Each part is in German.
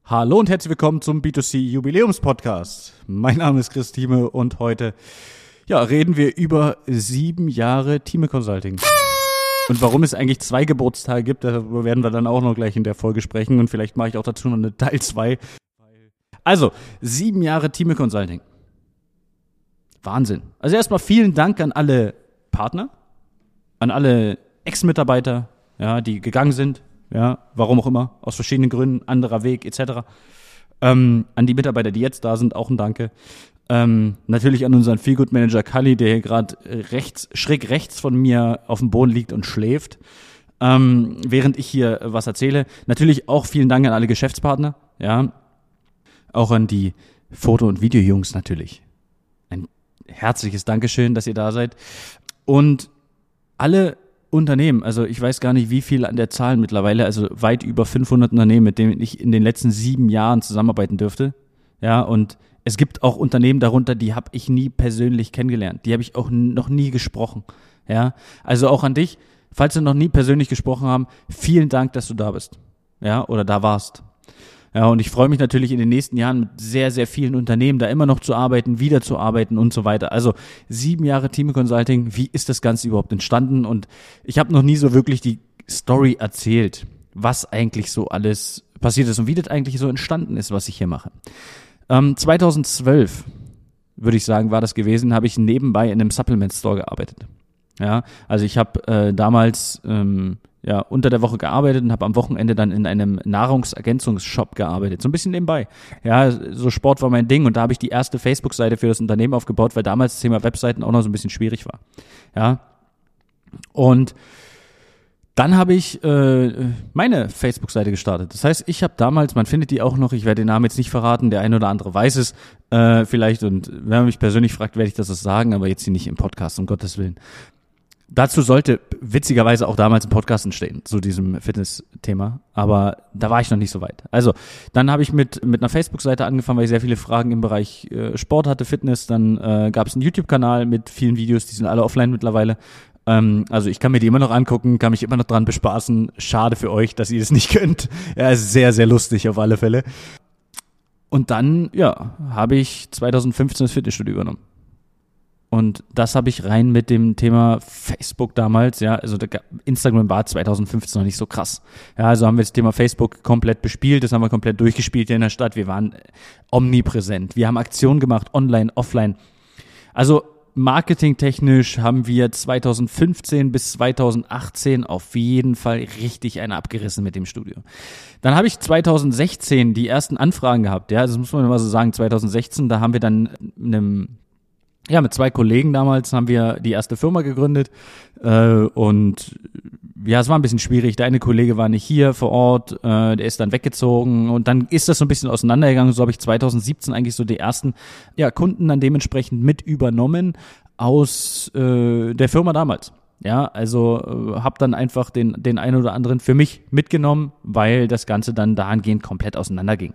Hallo und herzlich willkommen zum B2C Jubiläums-Podcast. Mein Name ist Chris Thieme und heute reden wir über 7 Jahre Thieme Consulting. Und warum es eigentlich 2 Geburtstage gibt, darüber werden wir dann auch noch gleich in der Folge sprechen und vielleicht mache ich auch dazu noch eine Teil 2. Also, 7 Jahre Thieme Consulting. Wahnsinn. Also erstmal vielen Dank an alle Partner, an alle Ex-Mitarbeiter, die gegangen sind. Ja, warum auch immer, aus verschiedenen Gründen, anderer Weg etc. An die Mitarbeiter, die jetzt da sind, auch ein Danke. Natürlich an unseren Feelgood-Manager Kalli, der hier gerade schräg rechts von mir auf dem Boden liegt und schläft, während ich hier was erzähle. Natürlich auch vielen Dank an alle Geschäftspartner, auch an die Foto- und Videojungs natürlich. Ein herzliches Dankeschön, dass ihr da seid. Und alle Unternehmen, also ich weiß gar nicht, wie viel an der Zahl mittlerweile, also weit über 500 Unternehmen, mit denen ich in den letzten 7 Jahren zusammenarbeiten dürfte. Ja, und es gibt auch Unternehmen darunter, die habe ich nie persönlich kennengelernt. Die habe ich auch noch nie gesprochen. Ja, also auch an dich, falls wir noch nie persönlich gesprochen haben, vielen Dank, dass du da bist. Ja, oder da warst. Ja, und ich freue mich natürlich in den nächsten Jahren mit sehr, sehr vielen Unternehmen da immer noch zu arbeiten, wieder zu arbeiten und so weiter. Also 7 Jahre Thieme Consulting, wie ist das Ganze überhaupt entstanden? Und ich habe noch nie so wirklich die Story erzählt, was eigentlich so alles passiert ist und wie das eigentlich so entstanden ist, was ich hier mache. 2012, würde ich sagen, war das gewesen, habe ich nebenbei in einem Supplement Store gearbeitet. Ja, also ich habe damals unter der Woche gearbeitet und habe am Wochenende dann in einem Nahrungsergänzungsshop gearbeitet. So ein bisschen nebenbei. Ja, so Sport war mein Ding und da habe ich die erste Facebook-Seite für das Unternehmen aufgebaut, weil damals das Thema Webseiten auch noch so ein bisschen schwierig war. Ja, und dann habe ich meine Facebook-Seite gestartet. Das heißt, ich habe damals, man findet die auch noch, ich werde den Namen jetzt nicht verraten, der eine oder andere weiß es vielleicht und wenn man mich persönlich fragt, werde ich das sagen, aber jetzt hier nicht im Podcast, um Gottes Willen. Dazu sollte witzigerweise auch damals ein Podcast entstehen, zu diesem Fitness-Thema, aber da war ich noch nicht so weit. Also, dann habe ich mit einer Facebook-Seite angefangen, weil ich sehr viele Fragen im Bereich Sport hatte, Fitness, dann gab es einen YouTube-Kanal mit vielen Videos, die sind alle offline mittlerweile. Also ich kann mir die immer noch angucken, kann mich immer noch dran bespaßen. Schade für euch, dass ihr es nicht könnt. Ja, ist sehr, sehr lustig auf alle Fälle. Und dann, habe ich 2015 das Fitnessstudio übernommen. Und das habe ich rein mit dem Thema Facebook damals, also Instagram war 2015 noch nicht so krass. Ja, also haben wir das Thema Facebook komplett bespielt, das haben wir komplett durchgespielt hier in der Stadt. Wir waren omnipräsent. Wir haben Aktionen gemacht, online, offline. Also marketingtechnisch haben wir 2015 bis 2018 auf jeden Fall richtig eine abgerissen mit dem Studio. Dann habe ich 2016 die ersten Anfragen gehabt, das muss man immer so sagen, 2016, da haben wir dann mit 2 Kollegen damals haben wir die erste Firma gegründet und es war ein bisschen schwierig. Der eine Kollege war nicht hier vor Ort, der ist dann weggezogen und dann ist das so ein bisschen auseinandergegangen. So habe ich 2017 eigentlich so die ersten Kunden dann dementsprechend mit übernommen aus der Firma damals. Ja, also habe dann einfach den einen oder anderen für mich mitgenommen, weil das Ganze dann dahingehend komplett auseinanderging.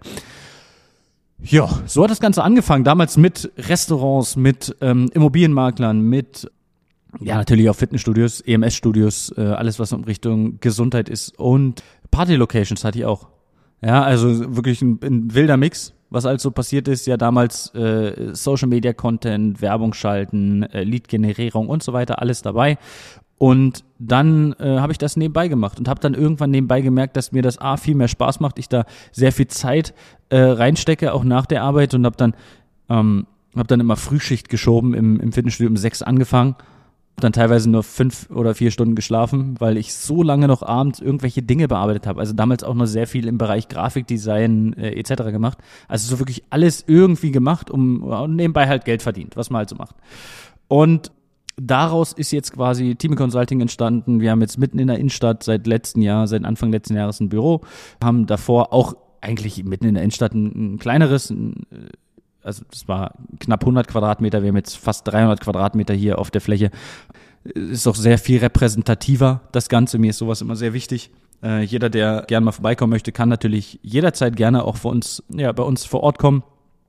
Ja, so hat das Ganze angefangen, damals mit Restaurants, mit Immobilienmaklern, mit natürlich auch Fitnessstudios, EMS-Studios, alles was in Richtung Gesundheit ist und Party-Locations hatte ich auch. Ja, also wirklich ein wilder Mix, was also passiert ist, damals Social-Media-Content, Werbung schalten, Lead-Generierung und so weiter, alles dabei. Und dann habe ich das nebenbei gemacht und habe dann irgendwann nebenbei gemerkt, dass mir das viel mehr Spaß macht, ich da sehr viel Zeit reinstecke, auch nach der Arbeit und habe dann immer Frühschicht geschoben im Fitnessstudio um 6 angefangen, dann teilweise nur 5 oder 4 Stunden geschlafen, weil ich so lange noch abends irgendwelche Dinge bearbeitet habe. Also damals auch noch sehr viel im Bereich Grafikdesign etc. gemacht. Also so wirklich alles irgendwie gemacht, und nebenbei halt Geld verdient, was man halt so macht. Und daraus ist jetzt quasi Thieme Consulting entstanden. Wir haben jetzt mitten in der Innenstadt seit Anfang letzten Jahres ein Büro, haben davor auch eigentlich mitten in der Innenstadt ein kleineres, also das war knapp 100 Quadratmeter, wir haben jetzt fast 300 Quadratmeter hier auf der Fläche. Ist auch sehr viel repräsentativer, das Ganze. Mir ist sowas immer sehr wichtig. Jeder, der gerne mal vorbeikommen möchte, kann natürlich jederzeit gerne auch bei uns vor Ort kommen.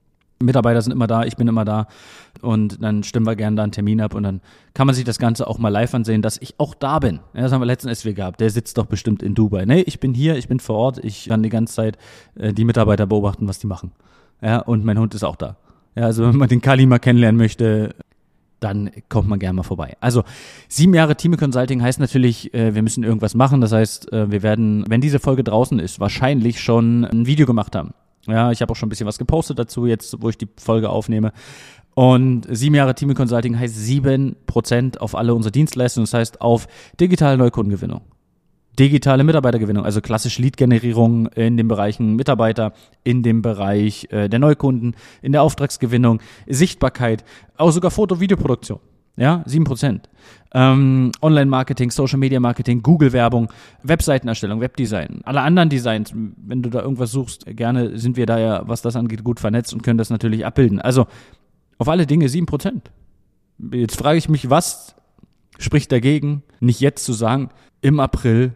Mitarbeiter sind immer da, ich bin immer da und dann stimmen wir gerne da einen Termin ab und dann kann man sich das Ganze auch mal live ansehen, dass ich auch da bin. Ja, das haben wir letzten SW gehabt, der sitzt doch bestimmt in Dubai. Nee, ich bin hier, ich bin vor Ort, ich kann die ganze Zeit die Mitarbeiter beobachten, was die machen. Ja, und mein Hund ist auch da. Ja, also wenn man den Kali mal kennenlernen möchte, dann kommt man gerne mal vorbei. Also 7 Jahre Thieme Consulting heißt natürlich, wir müssen irgendwas machen. Das heißt, wir werden, wenn diese Folge draußen ist, wahrscheinlich schon ein Video gemacht haben. Ja, ich habe auch schon ein bisschen was gepostet dazu, jetzt wo ich die Folge aufnehme. Und 7 Jahre Thieme Consulting heißt 7% auf alle unsere Dienstleistungen. Das heißt auf digitale Neukundengewinnung, digitale Mitarbeitergewinnung, also klassische Lead-Generierung in den Bereichen Mitarbeiter, in dem Bereich der Neukunden, in der Auftragsgewinnung, Sichtbarkeit, auch sogar Foto-Videoproduktion. Ja, 7%. Online-Marketing, Social-Media-Marketing, Google-Werbung, Webseitenerstellung, Webdesign, alle anderen Designs, wenn du da irgendwas suchst, gerne sind wir da ja, was das angeht, gut vernetzt und können das natürlich abbilden. Also auf alle Dinge 7%. Jetzt frage ich mich, was spricht dagegen, nicht jetzt zu sagen, im April,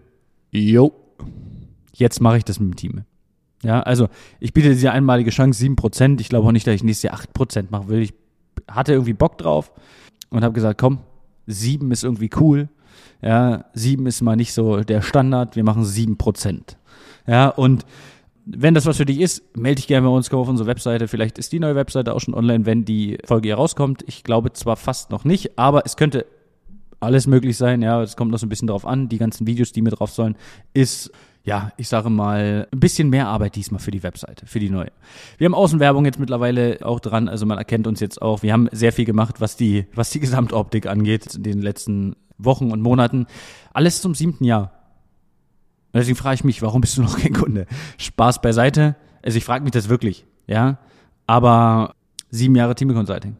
jetzt mache ich das mit dem Team. Ja, also ich biete diese einmalige Chance, 7%. Ich glaube auch nicht, dass ich nächstes Jahr 8% machen will. Ich hatte irgendwie Bock drauf und habe gesagt, komm, 7 ist irgendwie cool. Ja, 7 ist mal nicht so der Standard. Wir machen 7%. Ja, und wenn das was für dich ist, melde dich gerne bei uns, komm auf unsere Webseite. Vielleicht ist die neue Webseite auch schon online, wenn die Folge hier rauskommt. Ich glaube zwar fast noch nicht, aber es könnte alles möglich sein. Ja, es kommt noch so ein bisschen drauf an. Die ganzen Videos, die mit drauf sollen, ist, ja, ich sage mal, ein bisschen mehr Arbeit diesmal für die Webseite, für die neue. Wir haben Außenwerbung jetzt mittlerweile auch dran, also man erkennt uns jetzt auch. Wir haben sehr viel gemacht, was die Gesamtoptik angeht in den letzten Wochen und Monaten. Alles zum 7. Jahr. Deswegen frage ich mich, warum bist du noch kein Kunde? Spaß beiseite. Also ich frage mich das wirklich, ja. Aber 7 Jahre Thieme Consulting.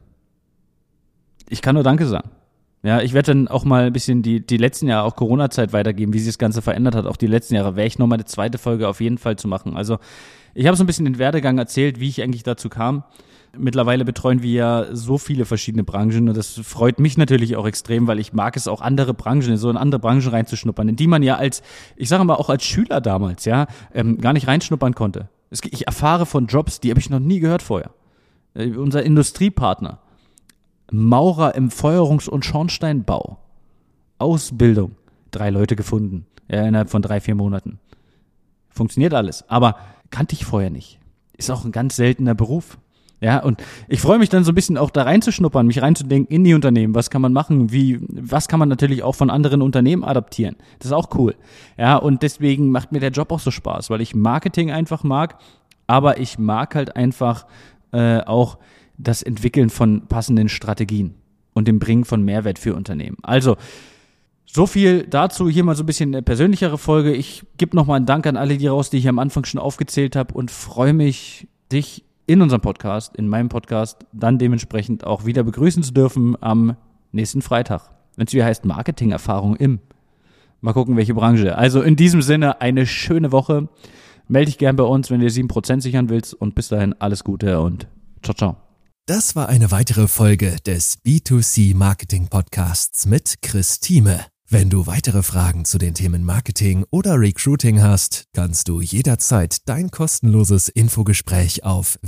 Ich kann nur Danke sagen. Ja, ich werde dann auch mal ein bisschen die letzten Jahre, auch Corona-Zeit weitergeben, wie sich das Ganze verändert hat. Auch die letzten Jahre werde ich nochmal eine zweite Folge auf jeden Fall zu machen. Also ich habe so ein bisschen den Werdegang erzählt, wie ich eigentlich dazu kam. Mittlerweile betreuen wir ja so viele verschiedene Branchen und das freut mich natürlich auch extrem, weil ich mag es auch, andere Branchen, so in andere Branchen reinzuschnuppern, in die man ja als, ich sage mal auch als Schüler damals, ja, gar nicht reinschnuppern konnte. Ich erfahre von Jobs, die habe ich noch nie gehört vorher. Unser Industriepartner, Maurer im Feuerungs- und Schornsteinbau, Ausbildung, 3 Leute gefunden, ja, innerhalb von 3-4 Monaten. Funktioniert alles, aber kannte ich vorher nicht. Ist auch ein ganz seltener Beruf. Ja, und ich freue mich dann so ein bisschen auch da reinzuschnuppern, mich reinzudenken in die Unternehmen. Was kann man machen? Was kann man natürlich auch von anderen Unternehmen adaptieren? Das ist auch cool. Ja, und deswegen macht mir der Job auch so Spaß, weil ich Marketing einfach mag, aber ich mag halt einfach auch das Entwickeln von passenden Strategien und dem Bringen von Mehrwert für Unternehmen. Also, so viel dazu, hier mal so ein bisschen eine persönlichere Folge. Ich gebe nochmal einen Dank an alle die raus, die ich am Anfang schon aufgezählt habe und freue mich, dich in unserem Podcast, in meinem Podcast, dann dementsprechend auch wieder begrüßen zu dürfen am nächsten Freitag. Wenn es wieder heißt Marketing-Erfahrung im. Mal gucken, welche Branche. Also in diesem Sinne eine schöne Woche. Melde dich gern bei uns, wenn du 7% sichern willst und bis dahin alles Gute und ciao, ciao. Das war eine weitere Folge des B2C Marketing Podcasts mit Chris Thieme. Wenn du weitere Fragen zu den Themen Marketing oder Recruiting hast, kannst du jederzeit dein kostenloses Infogespräch auf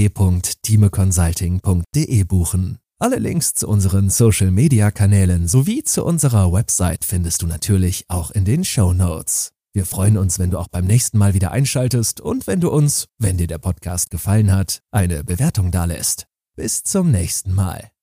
www.thiemeconsulting.de buchen. Alle Links zu unseren Social-Media-Kanälen sowie zu unserer Website findest du natürlich auch in den Shownotes. Wir freuen uns, wenn du auch beim nächsten Mal wieder einschaltest und wenn du uns, wenn dir der Podcast gefallen hat, eine Bewertung dalässt. Bis zum nächsten Mal.